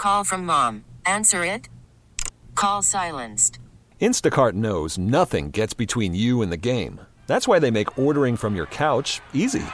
Call from mom. Answer it. Call silenced. Instacart knows nothing gets between you and the game. That's why they make ordering from your couch easy.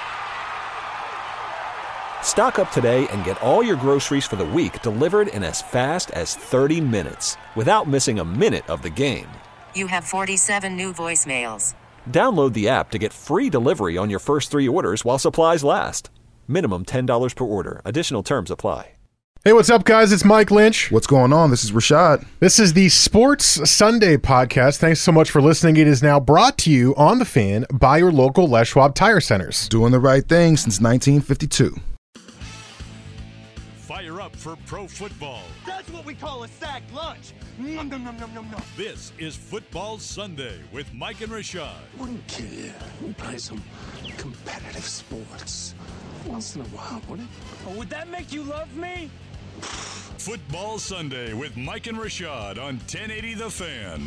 Stock up today and get all your groceries for the week delivered in as fast as 30 minutes without missing a minute of the game. You have 47 new voicemails. Download the app to get free delivery on your first 3 orders while supplies last. Minimum $10 per order. Additional terms apply. Hey, what's up, guys? It's Mike Lynch. What's going on? This is Rashad. This is the Sports Sunday podcast. Thanks so much for listening. It is now brought to you on The Fan by your local Les Schwab Tire Centers. Doing the right thing since 1952. Fire up for pro football. That's what we call a sack lunch. Nom, nom, nom, nom, nom, nom. This is Football Sunday with Mike and Rashad. Wouldn't kill you. We play some competitive sports once in a while, wouldn't it? Oh, would that make you love me? Football Sunday with Mike and Rashad on 1080 The Fan.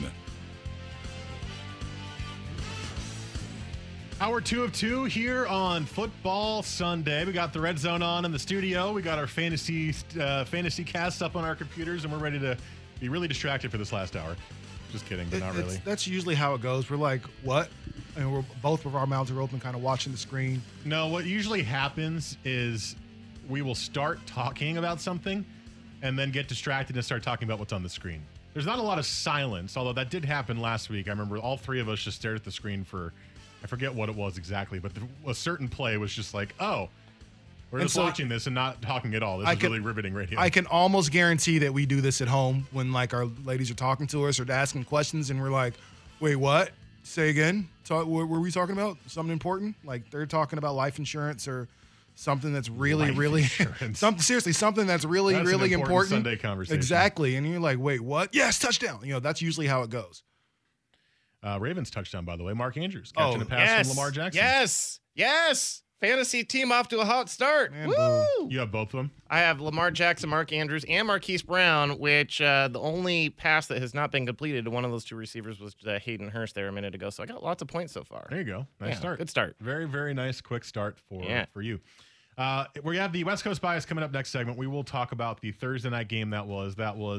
Hour 2 of 2 here on Football Sunday. We got the Red Zone on in the studio. We got our fantasy cast up on our computers, and we're ready to be really distracted for this last hour. Just kidding, but not really. That's usually how it goes. We're like, what? And we're both of our mouths are open, kind of watching the screen. No, what usually happens is we will start talking about something and then get distracted and start talking about what's on the screen. There's not a lot of silence, although that did happen last week. I remember all three of us just stared at the screen for, I forget what it was exactly, but a certain play was just like, oh, we're just watching this and not talking at all. This is really riveting radio. I can almost guarantee that we do this at home when like our ladies are talking to us or asking questions and we're like, wait, what? Say again? What were we talking about? Something important? Like they're talking about life insurance or something that's really, something that's really important. Sunday conversation. Exactly. And you're like, wait, what? Yes, touchdown. You know, that's usually how it goes. Ravens touchdown, by the way. Mark Andrews catching a pass from Lamar Jackson. Yes. Fantasy team off to a hot start. Man, woo! You have both of them? I have Lamar Jackson, Mark Andrews, and Marquise Brown, which the only pass that has not been completed to one of those two receivers was Hayden Hurst there a minute ago. So I got lots of points so far. There you go. Nice start. Good start. Very, very nice, quick start for you. We have the West Coast Bias coming up next segment. We will talk about the Thursday night game that was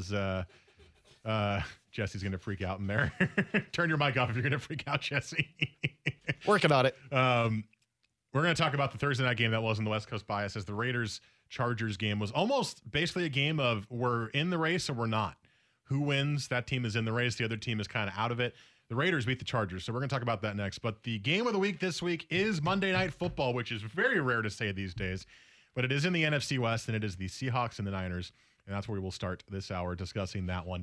Jesse's going to freak out in there. Turn your mic off if you're going to freak out, Jesse. Working on it. We're going to talk about the Thursday night game that was in the West Coast Bias, as the Raiders-Chargers game was almost basically a game of we're in the race or we're not. Who wins? That team is in the race. The other team is kind of out of it. The Raiders beat the Chargers, so we're going to talk about that next. But the game of the week this week is Monday Night Football, which is very rare to say these days. But it is in the NFC West, and it is the Seahawks and the Niners. And that's where we will start this hour discussing that one.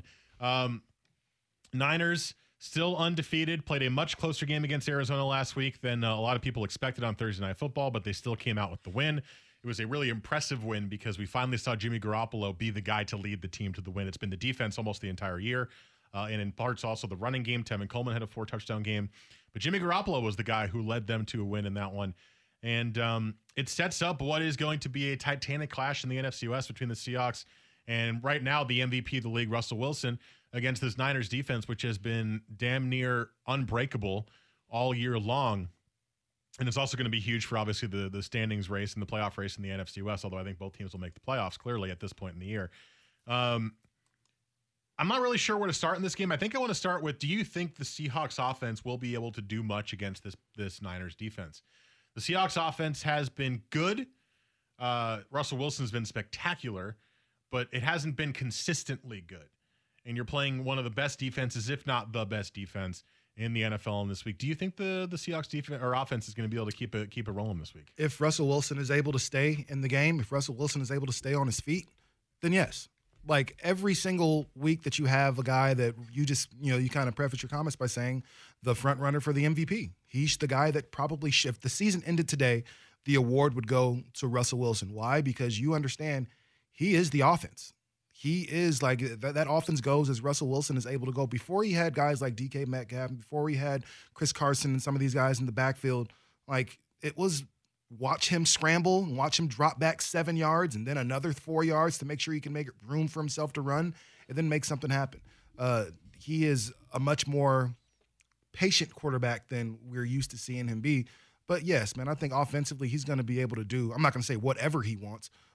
Niners still undefeated, played a much closer game against Arizona last week than a lot of people expected on Thursday Night Football, but they still came out with the win. It was a really impressive win because we finally saw Jimmy Garoppolo be the guy to lead the team to the win. It's been the defense almost the entire year, and in parts also the running game. Tevin Coleman had a 4-touchdown game, but Jimmy Garoppolo was the guy who led them to a win in that one. And it sets up what is going to be a titanic clash in the NFC West between the Seahawks and right now the MVP of the league, Russell Wilson, against this Niners defense, which has been damn near unbreakable all year long. And it's also going to be huge for obviously the standings race and the playoff race in the NFC West, although I think both teams will make the playoffs clearly at this point in the year. I'm not really sure where to start in this game. I think I want to start with, do you think the Seahawks offense will be able to do much against this Niners defense? The Seahawks offense has been good. Russell Wilson's been spectacular, but it hasn't been consistently good. And you're playing one of the best defenses, if not the best defense in the NFL in this week. Do you think the Seahawks defense or offense is going to be able to keep it rolling this week? If Russell Wilson is able to stay in the game, if Russell Wilson is able to stay on his feet, then yes. Like every single week that you have a guy that you kind of preface your comments by saying the front runner for the MVP. He's the guy that probably if the season ended today, the award would go to Russell Wilson. Why? Because you understand he is the offense. He is like that offense goes as Russell Wilson is able to go. Before he had guys like DK Metcalf, before he had Chris Carson and some of these guys in the backfield, like it was watch him scramble and watch him drop back 7 yards and then another 4 yards to make sure he can make room for himself to run and then make something happen. He is a much more patient quarterback than we're used to seeing him be. But yes, man, I think offensively he's going to be able to do, I'm not going to say whatever he wants,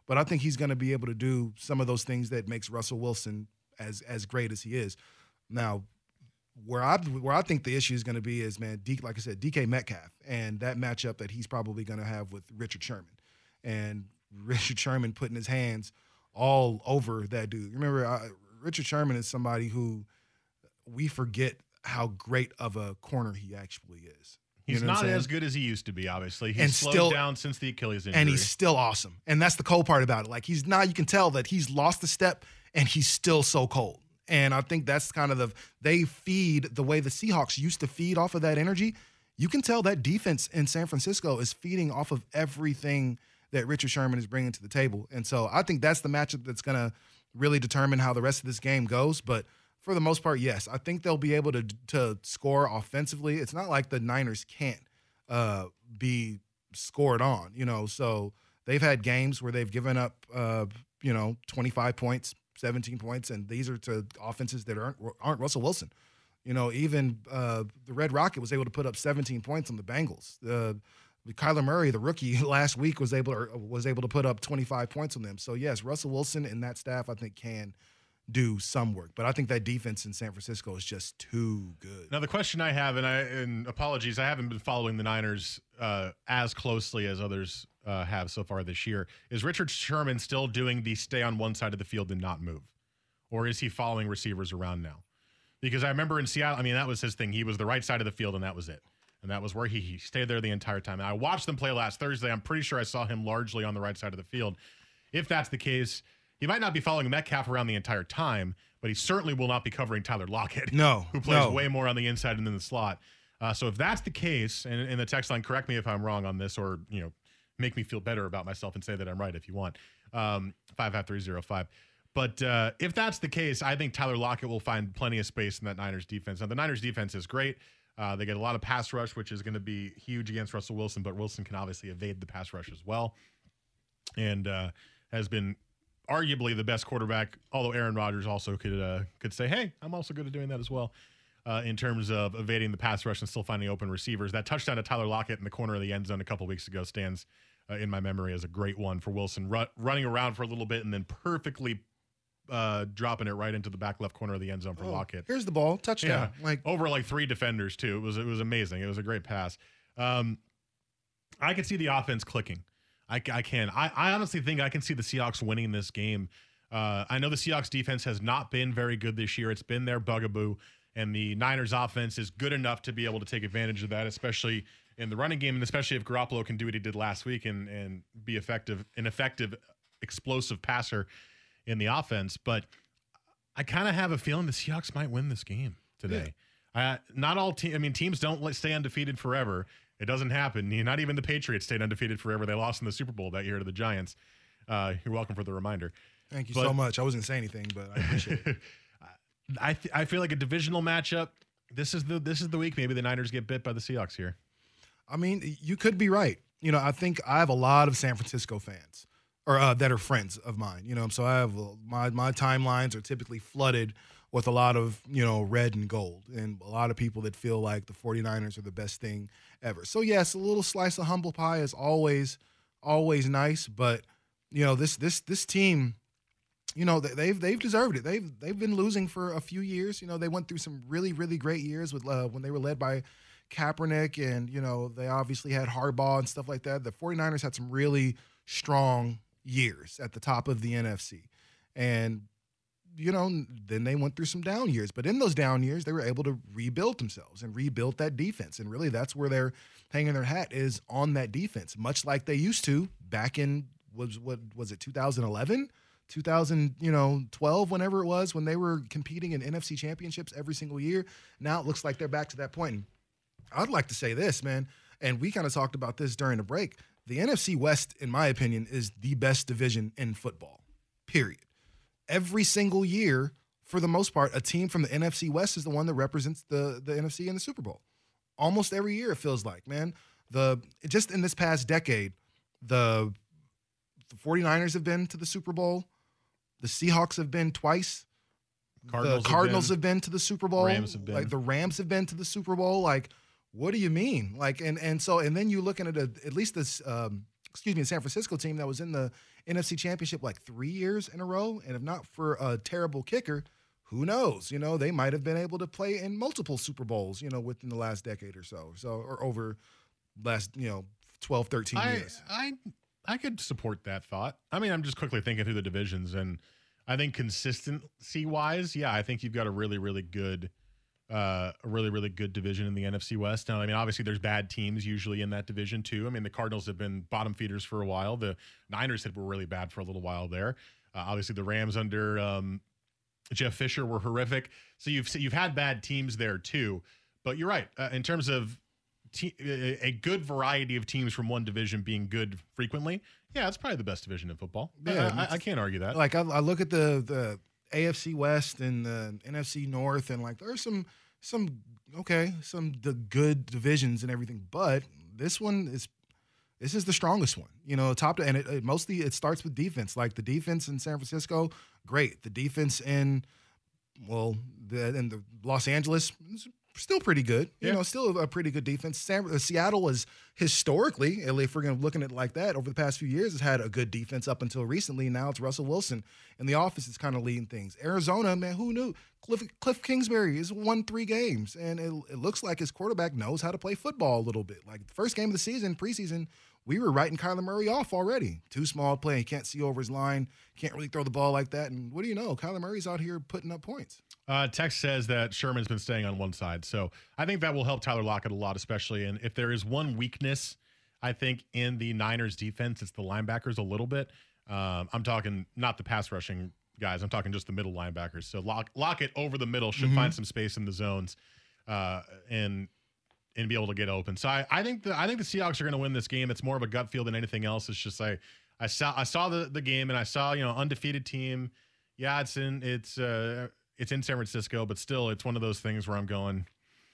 but I think he's going to be able to do some of those things that makes Russell Wilson as great as he is. Now, where I think the issue is going to be is, man, like I said, DK Metcalf and that matchup that he's probably going to have with Richard Sherman. And Richard Sherman putting his hands all over that dude. Remember, Richard Sherman is somebody who we forget how great of a corner he actually is. He's not as good as he used to be, obviously. He's slowed still down since the Achilles injury. And he's still awesome. And that's the cold part about it. Like, you can tell that he's lost a step and he's still so cold. And I think that's kind of they feed the way the Seahawks used to feed off of that energy. You can tell that defense in San Francisco is feeding off of everything that Richard Sherman is bringing to the table. And so I think that's the matchup that's going to really determine how the rest of this game goes. But for the most part, yes, I think they'll be able to score offensively. It's not like the Niners can't be scored on, So they've had games where they've given up, 25 points, 17 points, and these are to offenses that aren't Russell Wilson. Even the Red Rocket was able to put up 17 points on the Bengals. Kyler Murray, the rookie, last week was able to put up 25 points on them. So yes, Russell Wilson and that staff, I think, can do some work, but I think that defense in San Francisco is just too good. Now the question I have, and apologies, I haven't been following the Niners as closely as others have so far this year. Is Richard Sherman still doing the stay on one side of the field and not move, or is he following receivers around now? Because I remember in Seattle, that was his thing. He was the right side of the field, and that was it. And that was where he stayed there the entire time. And I watched them play last Thursday. I'm pretty sure I saw him largely on the right side of the field. If that's the case, he might not be following Metcalf around the entire time, but he certainly will not be covering Tyler Lockett, who plays way more on the inside and in the slot. So if that's the case, and in the text line, correct me if I'm wrong on this, or make me feel better about myself and say that I'm right if you want. 55305. But if that's the case, I think Tyler Lockett will find plenty of space in that Niners defense. Now, the Niners defense is great. They get a lot of pass rush, which is going to be huge against Russell Wilson, but Wilson can obviously evade the pass rush as well, and has been arguably the best quarterback, although Aaron Rodgers also could say, hey, I'm also good at doing that as well, in terms of evading the pass rush and still finding open receivers. That touchdown to Tyler Lockett in the corner of the end zone a couple weeks ago stands in my memory as a great one for Wilson, running around for a little bit and then perfectly dropping it right into the back left corner of the end zone for Lockett. Here's the ball, touchdown. Yeah, over 3 defenders too. It was amazing. It was a great pass. I could see the offense clicking. I can. I honestly think I can see the Seahawks winning this game. I know the Seahawks defense has not been very good this year. It's been their bugaboo, and the Niners offense is good enough to be able to take advantage of that, especially in the running game, and especially if Garoppolo can do what he did last week and be an effective, explosive passer in the offense. But I kind of have a feeling the Seahawks might win this game today. Yeah. Not all teams don't stay undefeated forever. It doesn't happen. Not even the Patriots stayed undefeated forever. They lost in the Super Bowl that year to the Giants. You're welcome for the reminder. Thank you so much. I wasn't going to say anything, but I appreciate it. I feel like a divisional matchup. This is the week maybe the Niners get bit by the Seahawks here. You could be right. I think I have a lot of San Francisco fans or that are friends of mine. So I have my timelines are typically flooded with a lot of, red and gold, and a lot of people that feel like the 49ers are the best thing ever. So yes, a little slice of humble pie is always nice, but this team, they've deserved it. They've been losing for a few years. They went through some really, really great years with when they were led by Kaepernick, and they obviously had Harbaugh and stuff like that. The 49ers had some really strong years at the top of the NFC, and then they went through some down years. But in those down years, they were able to rebuild themselves and rebuild that defense. And really, that's where they're hanging their hat, is on that defense, much like they used to back in, what was it, 2011? 2012, whenever it was, when they were competing in NFC championships every single year. Now it looks like they're back to that point. And I'd like to say this, man, and we kind of talked about this during the break. The NFC West, in my opinion, is the best division in football, period. Every single year, for the most part, a team from the NFC West is the one that represents the NFC in the Super Bowl. Almost every year, it feels like, man. Just in this past decade, the 49ers have been to the Super Bowl. The Seahawks have been twice. The Cardinals have been to the Super Bowl. Rams have been. Like, the Rams have been to the Super Bowl. Like, what do you mean? Like, and then you're looking at at least this San Francisco team that was in the NFC Championship like 3 years in a row. And if not for a terrible kicker, who knows? They might have been able to play in multiple Super Bowls, within the last decade or so, or over last, 12, 13 years. I could support that thought. I mean, I'm just quickly thinking through the divisions, and I think consistency-wise, yeah, I think you've got a really, really good division in the NFC West. Now, I mean, obviously there's bad teams usually in that division too. I mean, the Cardinals have been bottom feeders for a while. The Niners were really bad for a little while there. Obviously the Rams under Jeff Fisher were horrific. So you've had bad teams there too. But you're right. In terms of a good variety of teams from one division being good frequently, yeah, it's probably the best division in football. Yeah, I can't argue that. Like I look at the AFC West and the NFC North, and like there's some good divisions and everything, but this is the strongest one. And it mostly starts with defense. Like the defense in San Francisco, great. The defense in the Los Angeles is still pretty good. Still a pretty good defense. Seattle is historically, at least if we're going to looking at it like that, over the past few years, has had a good defense up until recently. Now it's Russell Wilson in the office is kind of leading things. Arizona, man, who knew? Cliff Kingsbury has won 3 games, and it looks like his quarterback knows how to play football a little bit. Like the first game of the season, preseason, we were writing Kyler Murray off already. Too small play. He can't see over his line. Can't really throw the ball like that. And what do you know? Kyler Murray's out here putting up points. Text says that Sherman's been staying on one side. So I think that will help Tyler Lockett a lot, especially. And if there is one weakness, I think, in the Niners defense, it's the linebackers a little bit. I'm talking not the pass rushing guys. I'm talking just the middle linebackers. So Lockett over the middle should find some space in the zones and be able to get open. So I think the Seahawks are going to win this game. It's more of a gut feel than anything else. It's just I saw the game and I saw undefeated team. Yeah, it's in San Francisco, but still it's one of those things where I'm going,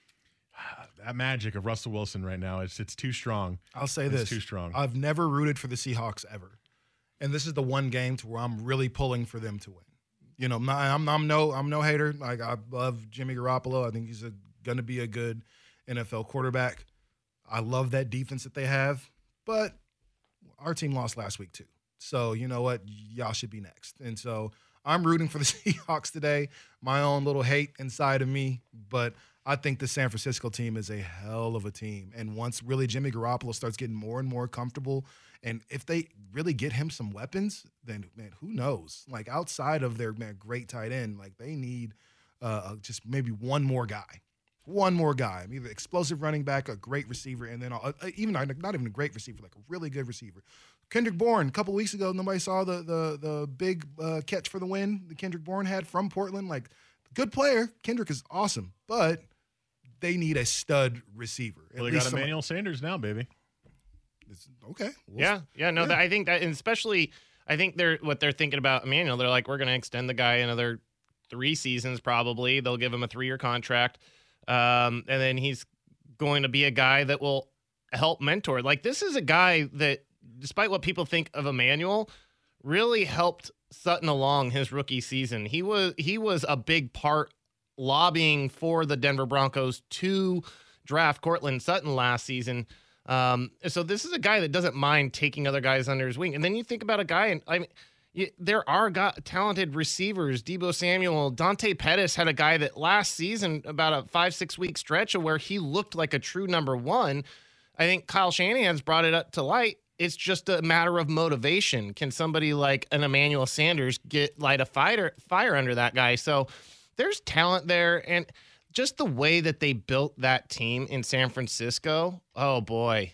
that magic of Russell Wilson right now, it's too strong. I'll say this. It's too strong. I've never rooted for the Seahawks ever. And this is the one game to where I'm really pulling for them to win. I'm no hater. Like I love Jimmy Garoppolo. I think he's going to be a good NFL quarterback. I love that defense that they have, but our team lost last week too. So you know what? Y'all should be next. And so I'm rooting for the Seahawks today. My own little hate inside of me, but I think the San Francisco team is a hell of a team. And once really Jimmy Garoppolo starts getting more and more comfortable, and if they really get him some weapons, then, man, who knows? Like outside of their great tight end, like they need just maybe one more guy. One more guy. I mean, the explosive running back, a great receiver, and then even not even a great receiver, like a really good receiver. Kendrick Bourne, a couple weeks ago, nobody saw the big catch for the win that Kendrick Bourne had from Portland. Like, good player. Kendrick is awesome, but they need a stud receiver. Well, they got Emmanuel Sanders now, baby. Okay. I think that, and especially, I think what they're thinking about Emmanuel. They're like, we're going to extend the guy another 3 seasons probably. They'll give him a 3-year contract. And then he's going to be a guy that will help mentor. Like, this is a guy that, despite what people think of Emmanuel, really helped Sutton along his rookie season. He was a big part lobbying for the Denver Broncos to draft Courtland Sutton last season. So this is a guy that doesn't mind taking other guys under his wing. And then you think about a guy, and I mean, there are talented receivers. Deebo Samuel, Dante Pettis had a guy that last season, about a 5-6 week stretch of where he looked like a true number 1. I think Kyle Shanahan's brought it up to light. It's just a matter of motivation. Can somebody like an Emmanuel Sanders light a fire under that guy? So there's talent there, and just the way that they built that team in San Francisco. Oh boy,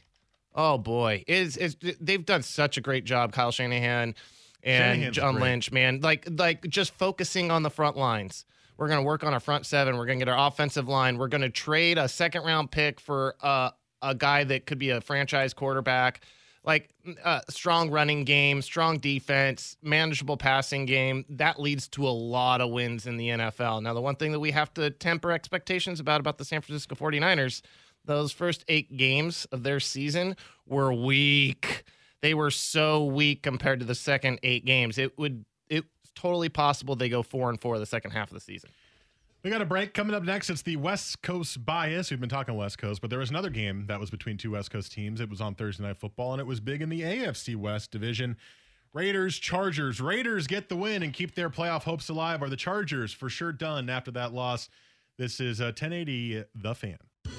they've done such a great job, Kyle Shanahan and John Lynch, man. Like just focusing on the front lines. We're going to work on our front 7. We're going to get our offensive line. We're going to trade a 2nd-round pick for a guy that could be a franchise quarterback. Like strong running game, strong defense, manageable passing game. That leads to a lot of wins in the NFL. Now, the one thing that we have to temper expectations about the San Francisco 49ers, those first 8 games of their season were weak. They were so weak compared to the second 8 games. It's totally possible they go 4-4 the second half of the season. We got a break coming up next. It's the West Coast bias. We've been talking West Coast, but there was another game that was between two West Coast teams. It was on Thursday Night Football, and it was big in the AFC West division. Raiders, Chargers. Raiders get the win and keep their playoff hopes alive. Are the Chargers for sure done after that loss? This is 1080 The Fan.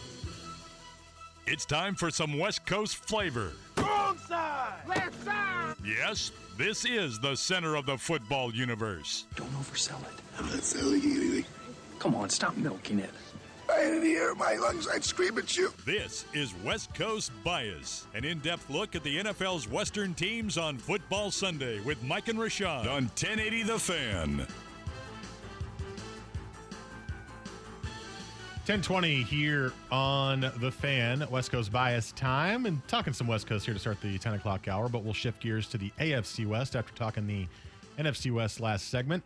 It's time for some West Coast flavor. Wrong side! Left side! Yes, this is the center of the football universe. Don't oversell it. I'm not selling anything. Come on, stop milking it. I didn't hear my lungs. I'd scream at you. This is West Coast Bias, an in-depth look at the NFL's Western teams on Football Sunday with Mike and Rashad on 1080 The Fan. 1020 here on The Fan, West Coast Bias time, and talking some West Coast here to start the 10 o'clock hour, but we'll shift gears to the AFC West after talking the NFC West last segment.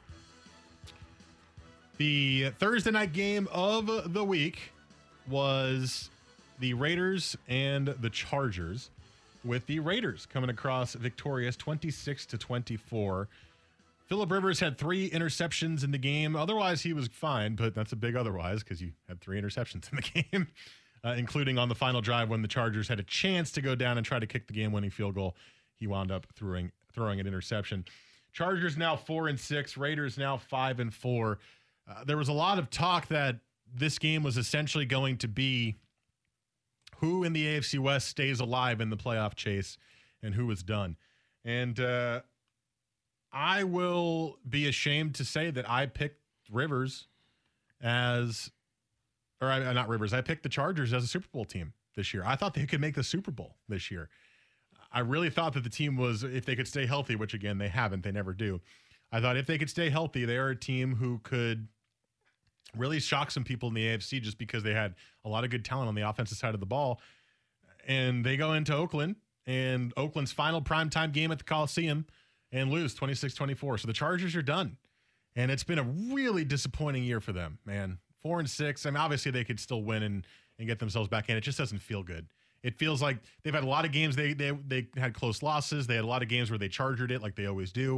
The Thursday night game of the week was the Raiders and the Chargers, with the Raiders coming across victorious 26-24. Phillip Rivers had 3 interceptions in the game. Otherwise, he was fine, but that's a big otherwise because you had 3 interceptions in the game, including on the final drive when the Chargers had a chance to go down and try to kick the game-winning field goal. He wound up throwing an interception. Chargers now 4-6, Raiders now 5-4. There was a lot of talk that this game was essentially going to be who in the AFC West stays alive in the playoff chase and who is done. And I will be ashamed to say that I picked Rivers as, not Rivers, I picked the Chargers as a Super Bowl team this year. I thought they could make the Super Bowl this year. I really thought that the team was, if they could stay healthy, which again, they haven't, they never do. I thought if they could stay healthy, they are a team who could really shock some people in the AFC just because they had a lot of good talent on the offensive side of the ball. And they go into Oakland, and Oakland's final primetime game at the Coliseum, and lose 26-24. So the Chargers are done. And it's been a really disappointing year for them, man. 4-6. I mean, obviously they could still win and get themselves back in. It just doesn't feel good. It feels like they've had a lot of games. They had close losses. They had a lot of games where they chargered it like they always do.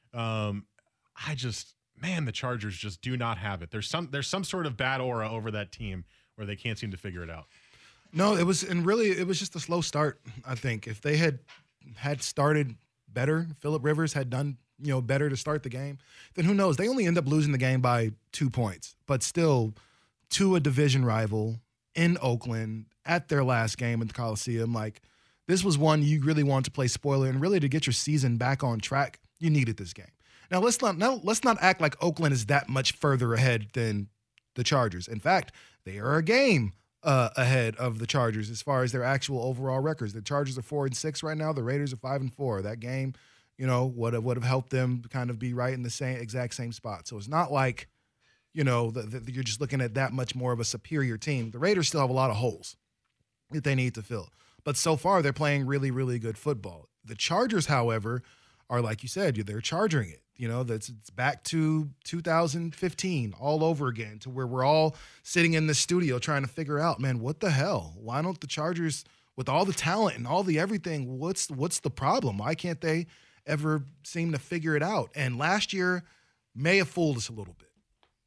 The Chargers just do not have it. There's some sort of bad aura over that team where they can't seem to figure it out. No, it was just a slow start, I think. If they had started better, Phillip Rivers had done, better to start the game, then who knows? They only end up losing the game by 2 points, but still to a division rival in Oakland at their last game at the Coliseum. Like, this was one you really wanted to play spoiler, and really to get your season back on track, you needed this game. Now let's not act like Oakland is that much further ahead than the Chargers. In fact, they are a game ahead of the Chargers as far as their actual overall records. The Chargers are 4-6 right now. The Raiders are 5-4. That game, would have helped them kind of be right in the exact same spot. So it's not like, you're just looking at that much more of a superior team. The Raiders still have a lot of holes that they need to fill. But so far, they're playing really, really good football. The Chargers, however, are, like you said, they're charging it. It's back to 2015 all over again, to where we're all sitting in the studio trying to figure out, man, what the hell? Why don't the Chargers, with all the talent and all the everything, what's the problem? Why can't they ever seem to figure it out? And last year may have fooled us a little bit.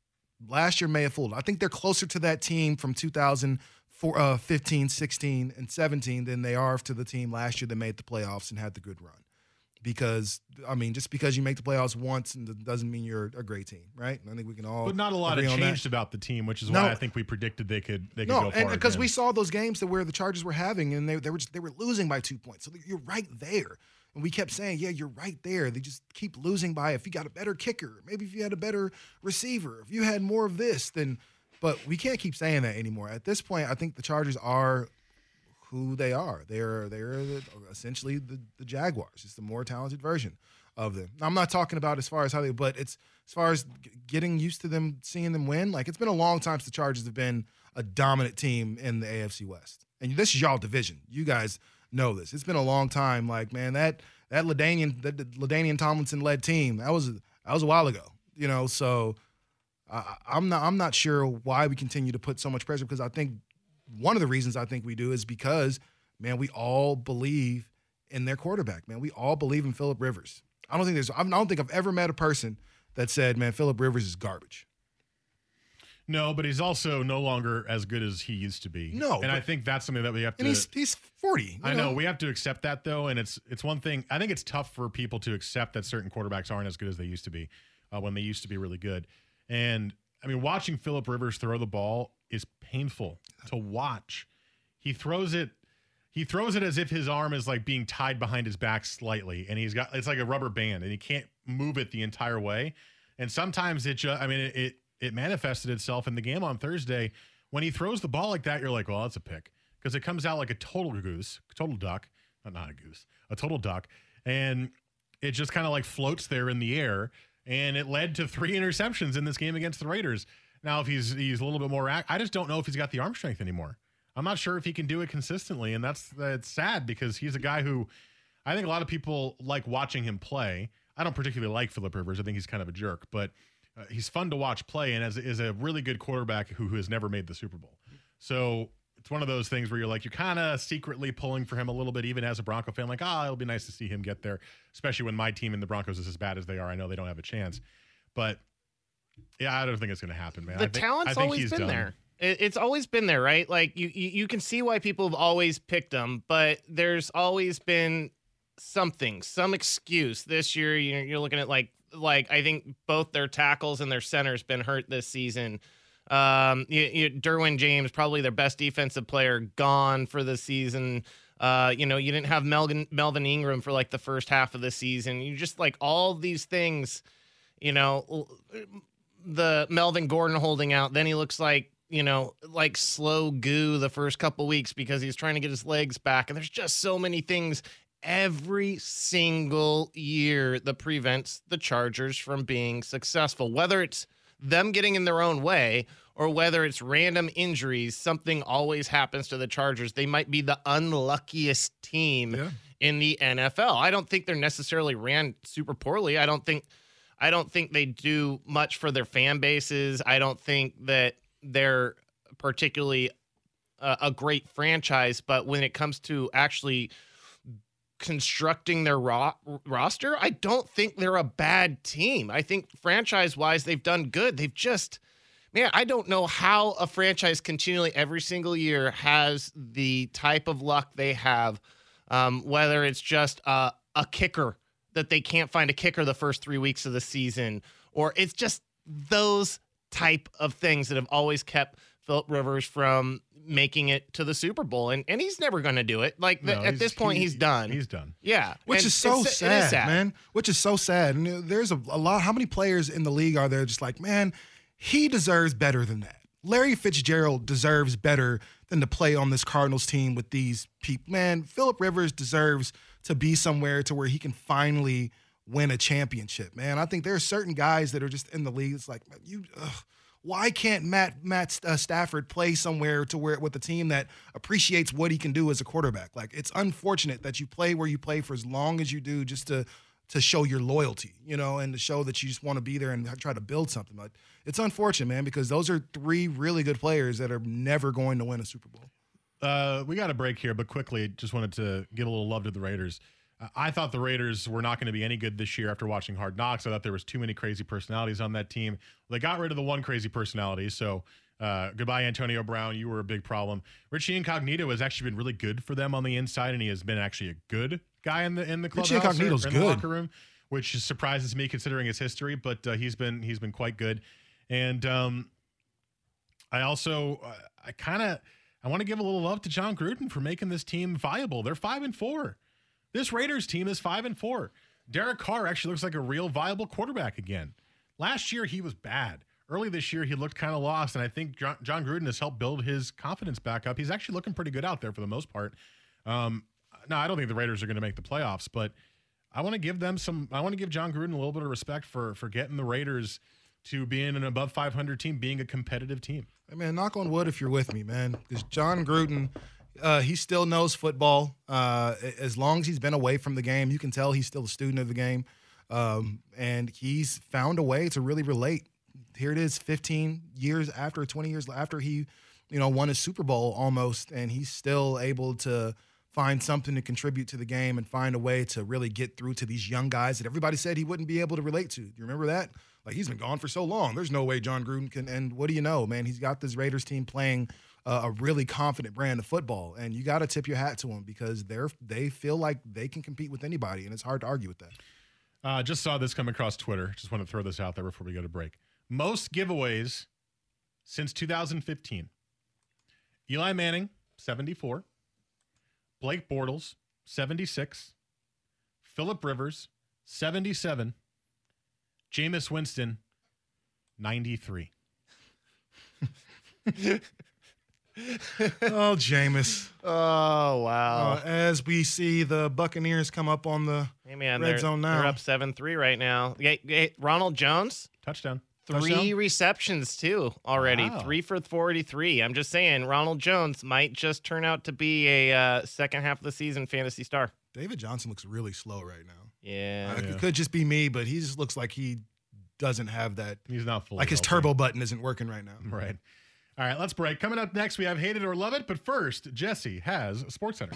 I think they're closer to that team from 2015, 16, and 17 than they are to the team last year that made the playoffs and had the good run. Because, just because you make the playoffs once doesn't mean you're a great team, right? I think we can all. But not a lot have changed about the team, which is why I think we predicted they could go far. And because we saw those games where the Chargers were having, and they were losing by 2 points. So you're right there. And we kept saying, yeah, you're right there. They just keep losing by, if you got a better kicker, maybe if you had a better receiver, if you had more of this, then. But we can't keep saying that anymore. At this point, I think the Chargers are who they are. They're essentially the Jaguars. It's the more talented version of them. Now, I'm not talking about as far as how but it's as far as getting used to them, seeing them win. Like, it's been a long time since the Chargers have been a dominant team in the AFC West. And this is y'all division. You guys know this. It's been a long time. Like, man, that LaDainian Tomlinson led team, that was a while ago. So I'm not sure why we continue to put so much pressure, because I think one of the reasons I think we do is because, man, we all believe in their quarterback, man. We all believe in Phillip Rivers. I don't think I've ever met a person that said, man, Phillip Rivers is garbage. No, but he's also no longer as good as he used to be. No, and I think that's something that we have to. And he's 40. I know we have to accept that though, and it's one thing. I think it's tough for people to accept that certain quarterbacks aren't as good as they used to be when they used to be really good. And I mean, watching Phillip Rivers throw the ball is painful to watch. He throws it as if his arm is like being tied behind his back slightly, and it's like a rubber band, and he can't move it the entire way. And sometimes it manifested itself in the game on Thursday when he throws the ball like that. You're like, well, that's a pick, because it comes out like a total duck, a total duck, and it just kind of like floats there in the air, and it led to 3 interceptions in this game against the Raiders. Now, if he's a little bit more, I just don't know if he's got the arm strength anymore. I'm not sure if he can do it consistently, and that's sad because he's a guy who I think a lot of people like watching him play. I don't particularly like Phillip Rivers. I think he's kind of a jerk, but he's fun to watch play, and is a really good quarterback who has never made the Super Bowl. So it's one of those things where you're kind of secretly pulling for him a little bit, even as a Bronco fan, like, it'll be nice to see him get there, especially when my team and the Broncos is as bad as they are. I know they don't have a chance, but yeah, I don't think it's going to happen, man. The talent's always been there. It's always been there, right? Like you can see why people have always picked them, but there's always been some excuse. This year, you're looking at like I think both their tackles and their centers been hurt this season. Derwin James, probably their best defensive player, gone for the season. You didn't have Melvin Ingram for like the first half of the season. You just like all these things, the Melvin Gordon holding out. Then he looks like slow goo the first couple weeks because he's trying to get his legs back. And there's just so many things every single year that prevents the Chargers from being successful, whether it's them getting in their own way or whether it's random injuries. Something always happens to the Chargers. They might be the unluckiest team in the NFL. I don't think they're necessarily ran super poorly. I don't think they do much for their fan bases. I don't think that they're particularly a great franchise, but when it comes to actually constructing their roster, I don't think they're a bad team. I think franchise-wise, they've done good. They've just, I don't know how a franchise continually every single year has the type of luck they have, whether it's just a kicker that they can't find a kicker the first 3 weeks of the season, or it's just those type of things that have always kept Phillip Rivers from making it to the Super Bowl, and he's never going to do it. At this point, he's done. He's done. Yeah, which is so sad, man. Which is so sad. And there's a lot. How many players in the league are there just like, man, he deserves better than that. Larry Fitzgerald deserves better than to play on this Cardinals team with these people. Man, Phillip Rivers deserves to be somewhere to where he can finally win a championship, man. I think there are certain guys that are just in the league. It's like, why can't Matt Stafford play somewhere to where with a team that appreciates what he can do as a quarterback? Like, it's unfortunate that you play where you play for as long as you do just to show your loyalty, and to show that you just want to be there and try to build something. But it's unfortunate, man, because those are 3 really good players that are never going to win a Super Bowl. We got a break here, but quickly, just wanted to give a little love to the Raiders. I thought the Raiders were not going to be any good this year after watching Hard Knocks. I thought there was too many crazy personalities on that team. They got rid of the one crazy personality, so goodbye, Antonio Brown. You were a big problem. Richie Incognito has actually been really good for them on the inside, and he has been actually a good guy in the clubhouse. Richie Incognito's in good. The locker room, which surprises me considering his history, but he's been quite good. And I also I want to give a little love to John Gruden for making this team viable. They're 5-4. This Raiders team is 5-4. Derek Carr actually looks like a real viable quarterback again. Last year, he was bad. Early this year, he looked kind of lost, and I think John Gruden has helped build his confidence back up. He's actually looking pretty good out there for the most part. No, I don't think the Raiders are going to make the playoffs, but I want to give John Gruden a little bit of respect for getting the Raiders to being an above 500 team, being a competitive team. Hey, man, knock on wood if you're with me, man, because John Gruden, he still knows football. As long as he's been away from the game, you can tell he's still a student of the game. And he's found a way to really relate. Here it is 15 years after, 20 years after he, won his Super Bowl almost, and he's still able to find something to contribute to the game and find a way to really get through to these young guys that everybody said he wouldn't be able to relate to. Do you remember that? Like, he's been gone for so long. There's no way John Gruden can. And what do you know, man? He's got this Raiders team playing a really confident brand of football, and you got to tip your hat to them because they feel like they can compete with anybody, and it's hard to argue with that. Just saw this come across Twitter. Just want to throw this out there before we go to break. Most giveaways since 2015. Eli Manning, 74. Blake Bortles, 76. Phillip Rivers, 77. Jameis Winston, 93. Oh, Jameis. Oh, wow. As we see the Buccaneers come up on the red zone now. They're up 7-3 right now. Ronald Jones. Touchdown. 3 receptions, too, already. Wow. 3 for 43. I'm just saying, Ronald Jones might just turn out to be a second half of the season fantasy star. David Johnson looks really slow right now. Yeah. It could just be me, but he just looks like he doesn't have that. He's not fully like his healthy. turbo button isn't working right now. Right. All right, let's break. Coming up next, we have Hate It or Love It. But first, Jesse has SportsCenter.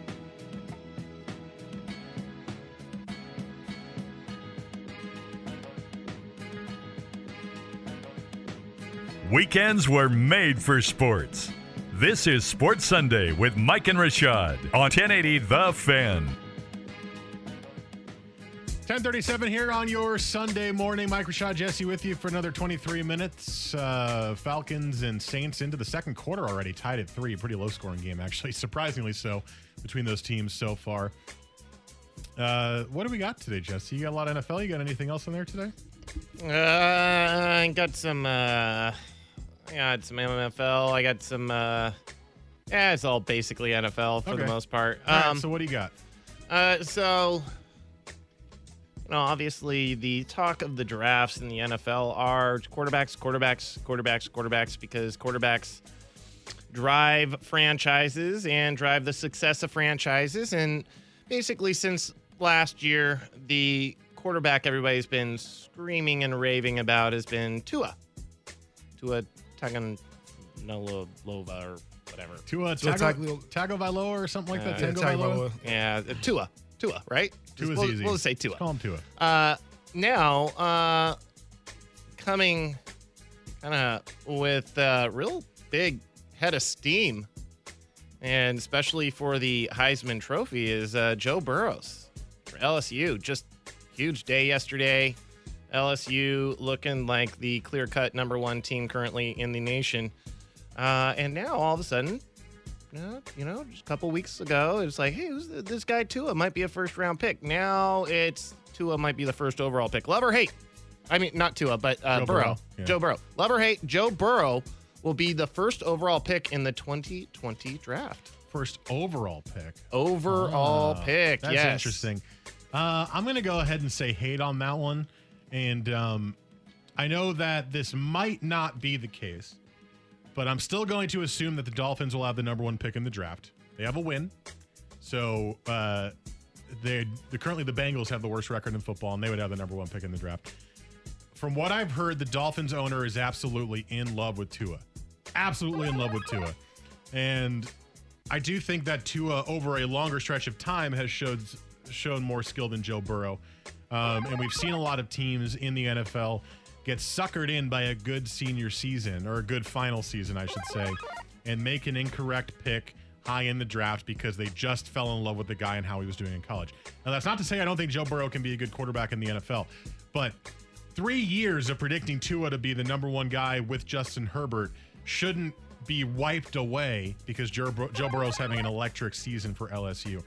Weekends were made for sports. This is Sports Sunday with Mike and Rashad on 1080 The Fan. 10:37 here on your Sunday morning. Mike Rashad, Jesse with you for another 23 minutes. Falcons and Saints into the second quarter already, tied at 3. Pretty low-scoring game, actually. Surprisingly so, between those teams so far. What do we got today, Jesse? You got a lot of NFL. You got anything else in there today? I got some MFL. I got some, it's all basically NFL for the most part. All right, so what do you got? Obviously the talk of the drafts in the NFL are quarterbacks, because quarterbacks drive franchises and drive the success of franchises. And basically since last year, the quarterback everybody's been screaming and raving about has been Tua Tagovailoa or whatever. Tua Tagovailoa or something like that. Tagovailoa. Yeah, Tua, right? Tua's easy. We'll just say Tua. Just call him Tua. Now, coming kind of with a real big head of steam, and especially for the Heisman Trophy, is Joe Burrows for LSU. Just huge day yesterday. LSU looking like the clear-cut number 1 team currently in the nation. And now, all of a sudden, just a couple weeks ago, it was like, hey, who's this guy Tua? Might be a first-round pick. Now it's Tua might be the first overall pick. Love or hate? I mean, not Tua, but Burrow. Yeah. Joe Burrow. Love or hate? Joe Burrow will be the first overall pick in the 2020 draft. First overall pick. Pick, that's yes. Interesting. I'm going to go ahead and say hate on that one. And I know that this might not be the case, but I'm still going to assume that the Dolphins will have the number 1 pick in the draft. They have a win. So currently the Bengals have the worst record in football, and they would have the number 1 pick in the draft. From what I've heard, the Dolphins owner is absolutely in love with Tua. Absolutely in love with Tua. And I do think that Tua, over a longer stretch of time, has shown more skill than Joe Burrow. And we've seen a lot of teams in the NFL get suckered in by a good senior season, or a good final season, I should say, and make an incorrect pick high in the draft because they just fell in love with the guy and how he was doing in college. Now, that's not to say I don't think Joe Burrow can be a good quarterback in the NFL, but 3 years of predicting Tua to be the number 1 guy with Justin Herbert shouldn't be wiped away because Joe Burrow's having an electric season for LSU.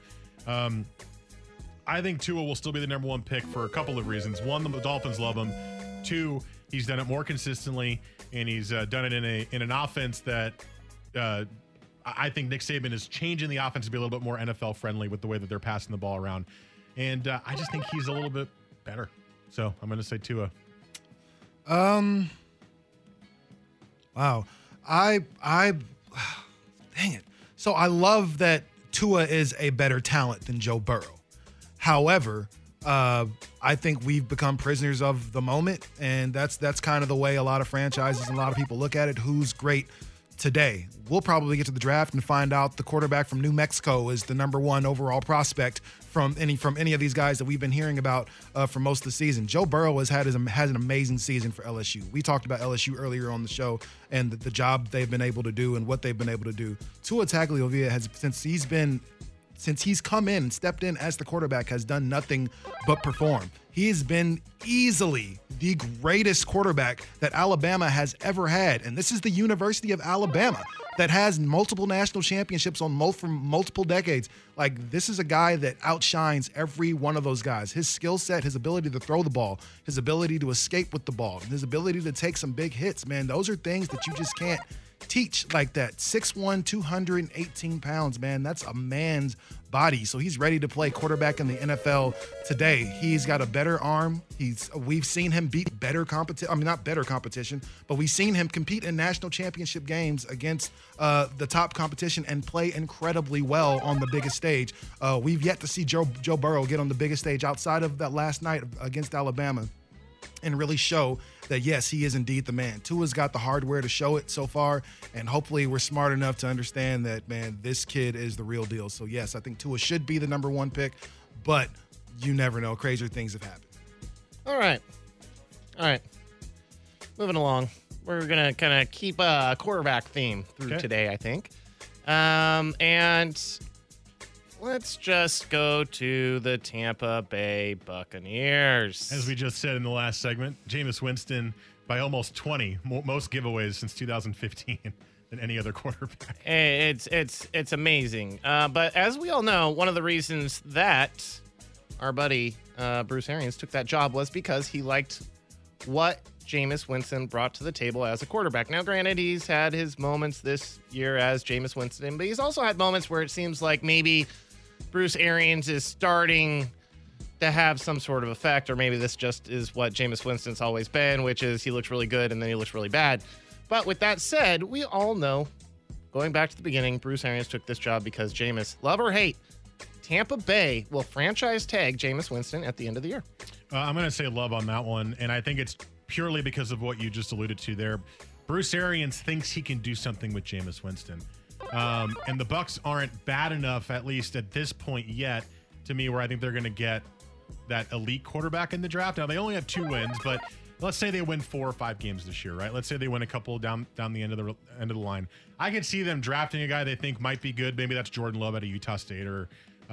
I think Tua will still be the number 1 pick for a couple of reasons. 1, the Dolphins love him. 2, he's done it more consistently, and he's done it in an offense that I think Nick Saban is changing the offense to be a little bit more NFL friendly with the way that they're passing the ball around. And I just think he's a little bit better. So I'm going to say Tua. Wow. Dang it. So I love that Tua is a better talent than Joe Burrow. However, I think we've become prisoners of the moment, and that's kind of the way a lot of franchises and a lot of people look at it. Who's great today. We'll probably get to the draft and find out the quarterback from New Mexico is the number 1 overall prospect from any of these guys that we've been hearing about for most of the season. Joe Burrow has an amazing season for LSU. We talked about LSU earlier on the show and the job they've been able to do and what they've been able to do. Tua Tagovailoa has, since he's come in and stepped in as the quarterback, has done nothing but perform. He has been easily the greatest quarterback that Alabama has ever had. And this is the University of Alabama that has multiple national championships from multiple decades. Like, this is a guy that outshines every one of those guys. His skill set, his ability to throw the ball, his ability to escape with the ball, his ability to take some big hits, man, those are things that you just can't teach like that. 6'1", 218 pounds, man. That's a man's body. So he's ready to play quarterback in the NFL today. He's got a better arm. We've seen him beat better competition. I mean, not better competition, but we've seen him compete in national championship games against the top competition and play incredibly well on the biggest stage. We've yet to see Joe Burrow get on the biggest stage outside of that last night against Alabama and really show that, yes, he is indeed the man. Tua's got the hardware to show it so far, and hopefully we're smart enough to understand that, man, this kid is the real deal. So, yes, I think Tua should be the number 1 pick, but you never know. Crazier things have happened. All right. Moving along. We're going to kind of keep a quarterback theme through today, I think. And let's just go to the Tampa Bay Buccaneers. As we just said in the last segment, Jameis Winston by almost 20, most giveaways since 2015 than any other quarterback. It's amazing. But as we all know, one of the reasons that our buddy Bruce Arians took that job was because he liked what Jameis Winston brought to the table as a quarterback. Now, granted, he's had his moments this year as Jameis Winston, but he's also had moments where it seems like maybe Bruce Arians is starting to have some sort of effect, or maybe this just is what Jameis Winston's always been, which is he looks really good and then he looks really bad. But with that said, we all know, going back to the beginning, Bruce Arians took this job because Jameis, love or hate, Tampa Bay will franchise tag Jameis Winston at the end of the year. I'm going to say love on that one, and I think it's purely because of what you just alluded to there. Bruce Arians thinks he can do something with Jameis Winston. And the Bucs aren't bad enough, at least at this point yet, to me, where I think they're going to get that elite quarterback in the draft. Now, they only have 2 wins, but let's say they win 4 or 5 games this year, right? Let's say they win a couple down the end of the line. I could see them drafting a guy they think might be good. Maybe that's Jordan Love out of Utah State, or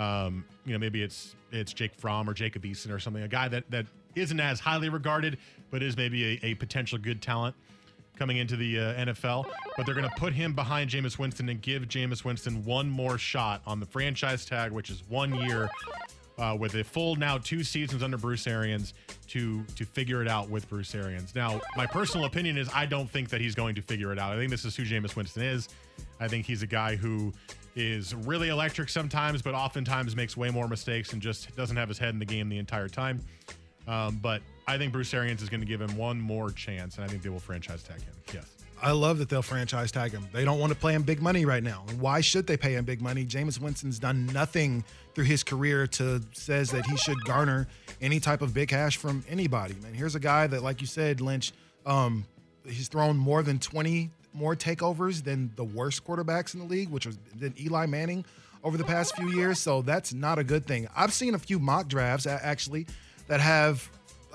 maybe it's Jake Fromm or Jacob Eason or something. A guy that isn't as highly regarded, but is maybe a potential good talent coming into the NFL, but they're going to put him behind Jameis Winston and give Jameis Winston one more shot on the franchise tag, which is 1 year, with a full now 2 seasons under Bruce Arians to figure it out with Bruce Arians. Now, my personal opinion is I don't think that he's going to figure it out. I think this is who Jameis Winston is. I think he's a guy who is really electric sometimes, but oftentimes makes way more mistakes and just doesn't have his head in the game the entire time. But I think Bruce Arians is going to give him one more chance, and I think they will franchise tag him. Yes. I love that they'll franchise tag him. They don't want to pay him big money right now. And why should they pay him big money? Jameis Winston's done nothing through his career says that he should garner any type of big cash from anybody. Man, here's a guy that, like you said, Lynch, he's thrown more than 20 more takeovers than the worst quarterbacks in the league, which was than Eli Manning over the past few years. So that's not a good thing. I've seen a few mock drafts actually that have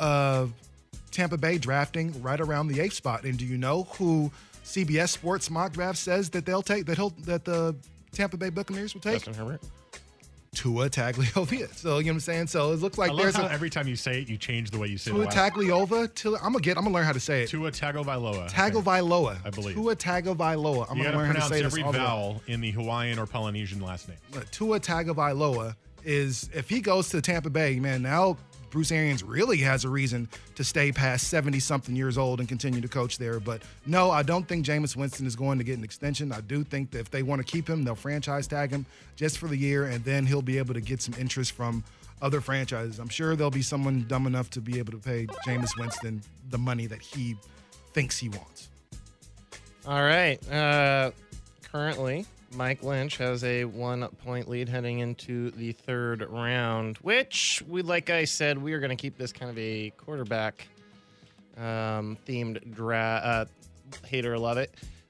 Tampa Bay drafting right around the 8th spot. And do you know who CBS Sports mock draft says that that the Tampa Bay Buccaneers will take? Justin Herbert. Tua Tagovailoa. So, you know what I'm saying? So it looks like there's every time you say it, you change the way you say it. Tua Tagovailoa. I'm gonna learn how to say it. Tua Tagovailoa. Tagovailoa. I believe. Tua Tagovailoa. I'm gonna learn how to say this. You got to pronounce every vowel in the Hawaiian or Polynesian last name. Tua Tagovailoa is, if he goes to Tampa Bay, man, now Bruce Arians really has a reason to stay past 70-something years old and continue to coach there. But no, I don't think Jameis Winston is going to get an extension. I do think that if they want to keep him, they'll franchise tag him just for the year, and then he'll be able to get some interest from other franchises. I'm sure there'll be someone dumb enough to be able to pay Jameis Winston the money that he thinks he wants. All right. Currently, Mike Lynch has a 1-point lead heading into the 3rd round, which, like I said, we are going to keep this kind of a quarterback themed draft. Hate it or love it.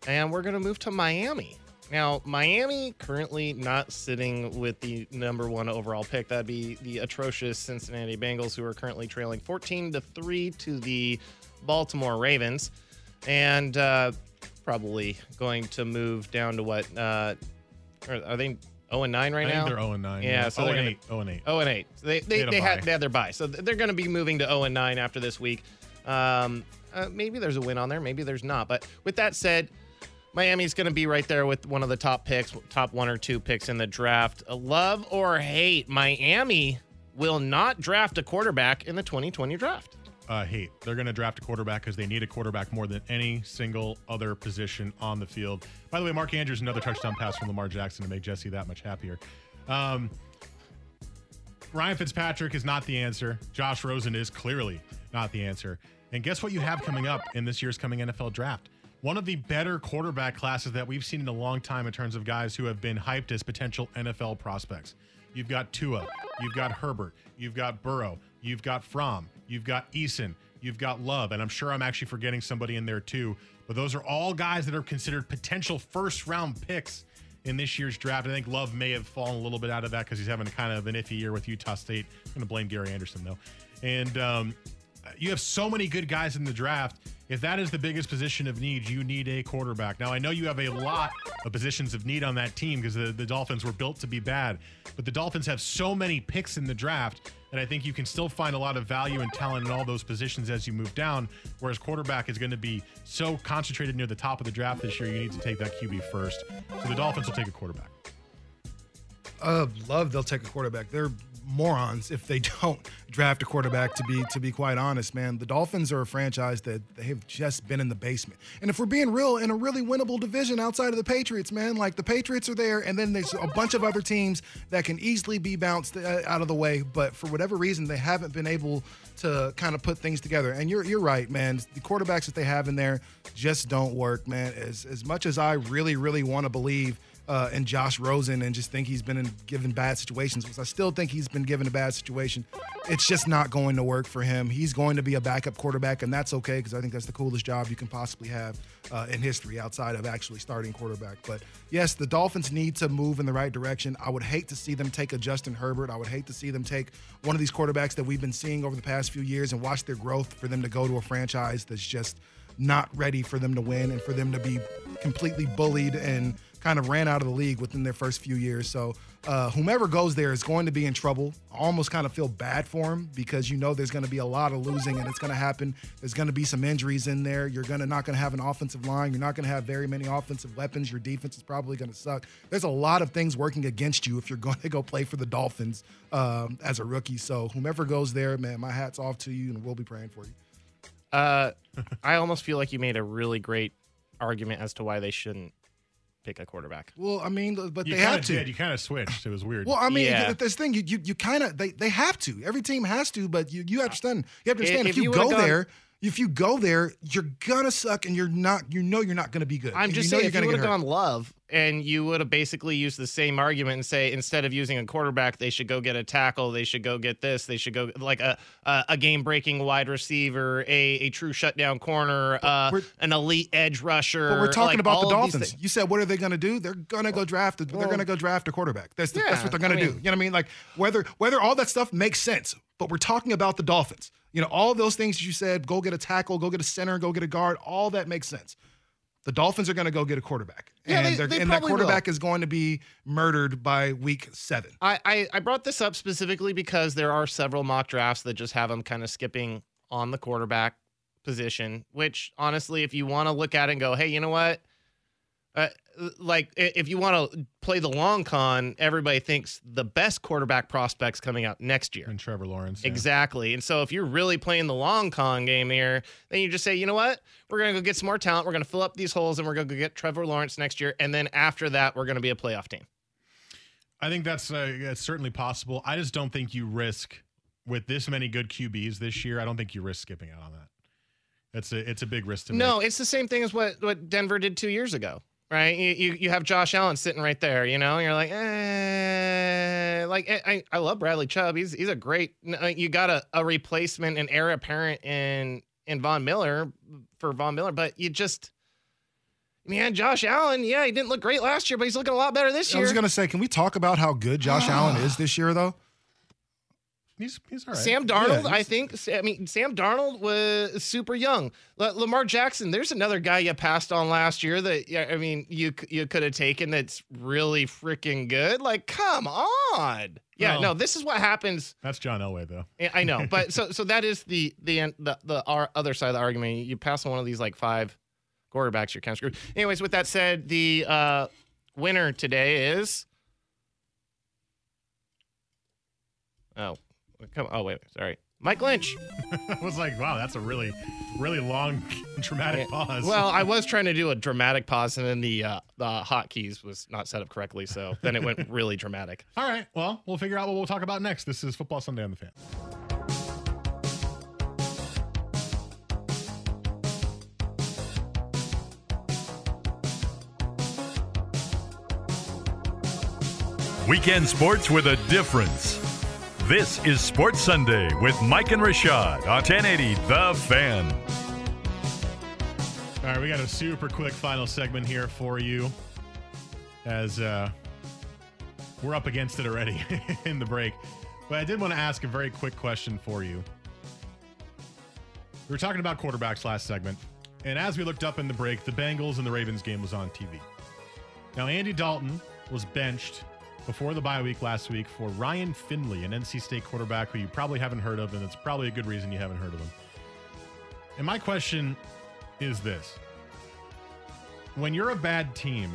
and we're going to move to Miami. Now, Miami currently not sitting with the number 1 overall pick. That'd be the atrocious Cincinnati Bengals, who are currently trailing 14-3 to the Baltimore Ravens, and probably going to move down to what? Are they 0-9 right now? They're 0-9. Yeah, so 0-8. 0-8. So they had their bye. So they're going to be moving to 0-9 after this week. Maybe there's a win on there. Maybe there's not. But with that said, Miami's going to be right there with one of the top picks, top 1 or 2 picks in the draft. Love or hate, Miami will not draft a quarterback in the 2020 draft. Hate. They're going to draft a quarterback because they need a quarterback more than any single other position on the field. By the way, Mark Andrews, another touchdown pass from Lamar Jackson to make Jesse that much happier. Ryan Fitzpatrick is not the answer. Josh Rosen is clearly not the answer. And guess what you have coming up in this year's coming NFL draft? One of the better quarterback classes that we've seen in a long time in terms of guys who have been hyped as potential NFL prospects. You've got Tua, you've got Herbert, you've got Burrow, you've got Fromm, you've got Eason, you've got Love, and I'm sure I'm actually forgetting somebody in there too. But those are all guys that are considered potential first-round picks in this year's draft. I think Love may have fallen a little bit out of that because he's having kind of an iffy year with Utah State. I'm going to blame Gary Anderson, though. And you have so many good guys in the draft. If that is the biggest position of need, you need a quarterback. Now, I know you have a lot of positions of need on that team because the Dolphins were built to be bad, but the Dolphins have so many picks in the draft that I think you can still find a lot of value and talent in all those positions as you move down, whereas quarterback is going to be so concentrated near the top of the draft this year, you need to take that QB first. So the Dolphins will take a quarterback. Love they'll take a quarterback. They're morons if they don't draft a quarterback, to be quite honest, man. The Dolphins are a franchise that they have just been in the basement. And if we're being real, in a really winnable division outside of the Patriots, man, like the Patriots are there, and then there's a bunch of other teams that can easily be bounced out of the way. But for whatever reason, they haven't been able to kind of put things together. And you're right, man. The quarterbacks that they have in there just don't work, man. As much as I really, really want to believe and Josh Rosen and just think he's been given bad situations, because I still think he's been given a bad situation. It's just not going to work for him. He's going to be a backup quarterback, and that's okay because I think that's the coolest job you can possibly have in history outside of actually starting quarterback. But, yes, the Dolphins need to move in the right direction. I would hate to see them take a Justin Herbert. I would hate to see them take one of these quarterbacks that we've been seeing over the past few years and watch their growth for them to go to a franchise that's just not ready for them to win and for them to be completely bullied and kind of ran out of the league within their first few years. So whomever goes there is going to be in trouble. I almost kind of feel bad for him because you know there's going to be a lot of losing and it's going to happen. There's going to be some injuries in there. You're not going to have an offensive line. You're not going to have very many offensive weapons. Your defense is probably going to suck. There's a lot of things working against you if you're going to go play for the Dolphins as a rookie. So whomever goes there, man, my hat's off to you and we'll be praying for you. I almost feel like you made a really great argument as to why they shouldn't pick a quarterback. Well, I mean, but you they have to. You kind of switched. It was weird. Well, I mean, Yeah. this thing, you kind of, they have to. Every team has to, but you understand. You have to understand If if you you go would've there, if you go there, you're gonna suck, and you're not going to be good. I'm And just you know saying, if you're you would gonna have get hurt. gone Love and you would have basically used the same argument and say, instead of using a quarterback, they should go get a tackle, they should go get this, they should go like a game-breaking wide receiver, a true shutdown corner, an elite edge rusher. But we're talking like about the all of these Dolphins. things. You said, what are they going to do? They're going to go draft. They're going to go draft a quarterback. That's what they're going to do. You know what I mean? Like whether all that stuff makes sense, but we're talking about the Dolphins. You know, all those things you said, go get a tackle, go get a center, go get a guard, all that makes sense. The Dolphins are going to go get a quarterback. Yeah, and they that probably quarterback is going to be murdered by week 7. I brought this up specifically because there are several mock drafts that just have them kind of skipping on the quarterback position, which honestly, if you want to look at it and go, hey, you know what? Like if you want to play the long con, everybody thinks the best quarterback prospects coming out next year. And Trevor Lawrence. Yeah. Exactly. And so if you're really playing the long con game here, then you just say, you know what? We're going to go get some more talent. We're going to fill up these holes and we're going to go get Trevor Lawrence next year. And then after that, we're going to be a playoff team. I think that's certainly possible. I just don't think you risk, with this many good QBs this year, I don't think you risk skipping out on that. It's a big risk to make. No, it's the same thing as what Denver did 2 years ago. Right, you have Josh Allen sitting right there, you know. And you're like, I love Bradley Chubb. He's a great. You got a replacement, an heir apparent in Von Miller, but Man, Josh Allen, yeah, he didn't look great last year, but he's looking a lot better this year. I was going to say, can we talk about how good Josh Allen is this year, though? He's all right. Sam Darnold, I think. Sam Darnold was super young. Lamar Jackson, there's another guy you passed on last year that, you could have taken that's really freaking good. Like, come on. Yeah, no, this is what happens. That's John Elway, though. I know, but so that is the other side of the argument. You pass on one of these like 5 quarterbacks, you're kind of screwed. Anyways, with that said, the winner today is. Wait, sorry. Mike Lynch. I was like, wow, that's a really, really long, dramatic pause. Well, I was trying to do a dramatic pause, and then the hotkeys was not set up correctly, so then it went really dramatic. All right, well, we'll figure out what we'll talk about next. This is Football Sunday on the Fan. Weekend sports with a difference. This is Sports Sunday with Mike and Rashad on 1080 The Fan. All right, we got a super quick final segment here for you as we're up against it already in the break. But I did want to ask a very quick question for you. We were talking about quarterbacks last segment, and as we looked up in the break, the Bengals and the Ravens game was on TV. Now, Andy Dalton was benched before the bye week last week for Ryan Finley, an NC State quarterback who you probably haven't heard of, and it's probably a good reason you haven't heard of him. And my question is this. When you're a bad team,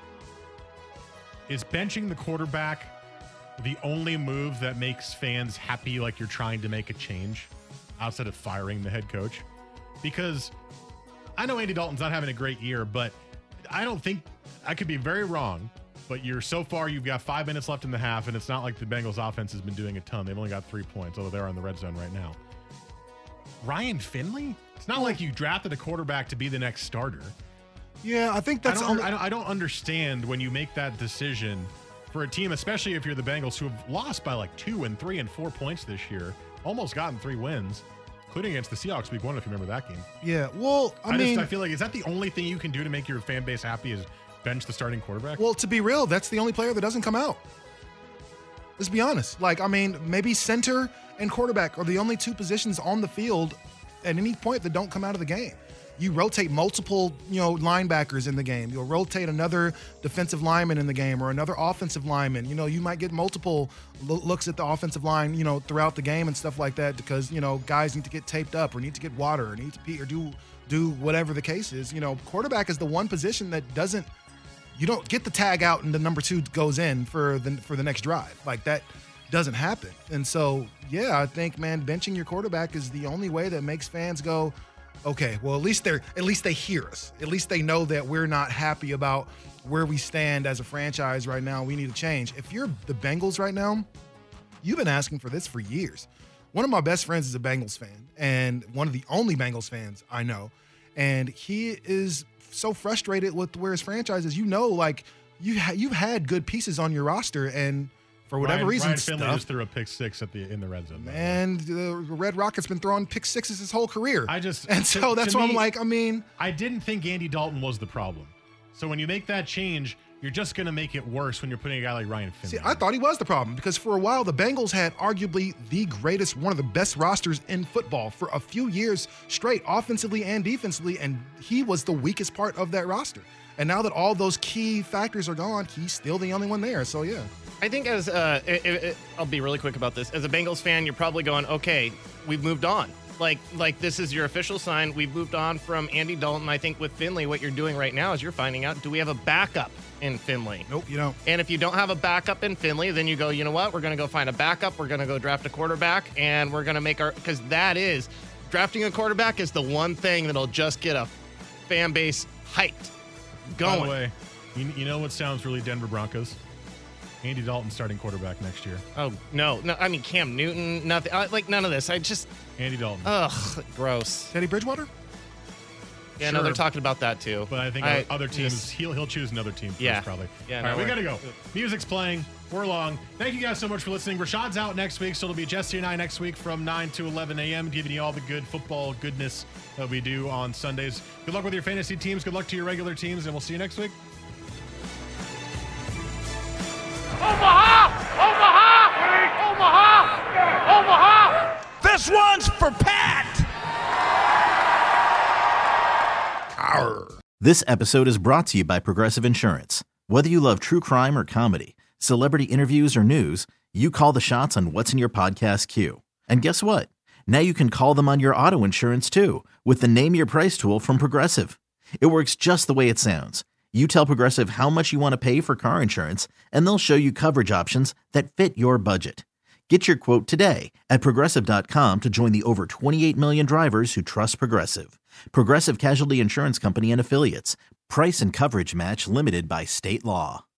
is benching the quarterback the only move that makes fans happy like you're trying to make a change outside of firing the head coach? Because I know Andy Dalton's not having a great year, but I don't think, I could be very wrong, but you've got 5 minutes left in the half, and it's not like the Bengals offense has been doing a ton. They've only got 3 points, although they're on the red zone right now. Ryan Finley? It's not like you drafted a quarterback to be the next starter. Yeah, I think that's... I don't understand when you make that decision for a team, especially if you're the Bengals, who have lost by like 2 and 3 and 4 points this year, almost gotten 3 wins, including against the Seahawks week 1, if you remember that game. Yeah, well, I feel like, is that the only thing you can do to make your fan base happy is bench the starting quarterback? Well, to be real, that's the only player that doesn't come out. Let's be honest. Maybe center and quarterback are the only 2 positions on the field at any point that don't come out of the game. You rotate multiple, linebackers in the game. You'll rotate another defensive lineman in the game or another offensive lineman. You might get multiple looks at the offensive line, throughout the game and stuff like that because, guys need to get taped up or need to get water or need to pee or do whatever the case is. Quarterback is the one position that doesn't. You don't get the tag out and the number 2 goes in for the next drive. Like, that doesn't happen. And so, yeah, I think, man, benching your quarterback is the only way that makes fans go, okay, well, at least they hear us. At least they know that we're not happy about where we stand as a franchise right now. We need to change. If you're the Bengals right now, you've been asking for this for years. One of my best friends is a Bengals fan and one of the only Bengals fans I know. And he is so frustrated with where his franchise is. You've had good pieces on your roster, and for whatever reason, Ryan Finley just threw a pick 6 in the red zone. And the Red Rocket's been throwing pick 6s his whole career. That's why I'm like, I didn't think Andy Dalton was the problem. So when you make that change, you're just going to make it worse when you're putting a guy like Ryan Finley. See, I thought he was the problem because for a while, the Bengals had arguably one of the best rosters in football for a few years straight, offensively and defensively, and he was the weakest part of that roster. And now that all those key factors are gone, he's still the only one there. So, yeah. I think I'll be really quick about this. As a Bengals fan, you're probably going, okay, we've moved on. Like this is your official sign. We've moved on from Andy Dalton. I think with Finley, what you're doing right now is you're finding out, do we have a backup in Finley? Nope, you don't. And if you don't have a backup in Finley, then you go, you know what? We're going to go find a backup. We're going to go draft a quarterback, and we're going to make because drafting a quarterback is the one thing that'll just get a fan base hyped going. By the way, you know what sounds really Denver Broncos? Andy Dalton starting quarterback next year. Oh, no. I mean, Cam Newton, nothing. None of this. Andy Dalton. Ugh, gross. Teddy Bridgewater? Yeah, sure. No, they're talking about that too. But I think other teams, he'll choose another team first, probably. Yeah, all right, we got to go. Music's playing. We're long. Thank you guys so much for listening. Rashad's out next week, so it'll be Jesse and I next week from 9 to 11 a.m., giving you all the good football goodness that we do on Sundays. Good luck with your fantasy teams. Good luck to your regular teams, and we'll see you next week. Omaha! Omaha! Omaha! Omaha! This one's for Pat! Arr. This episode is brought to you by Progressive Insurance. Whether you love true crime or comedy, celebrity interviews or news, you call the shots on what's in your podcast queue. And guess what? Now you can call them on your auto insurance too with the Name Your Price tool from Progressive. It works just the way it sounds. You tell Progressive how much you want to pay for car insurance, and they'll show you coverage options that fit your budget. Get your quote today at Progressive.com to join the over 28 million drivers who trust Progressive. Progressive Casualty Insurance Company and Affiliates. Price and coverage match limited by state law.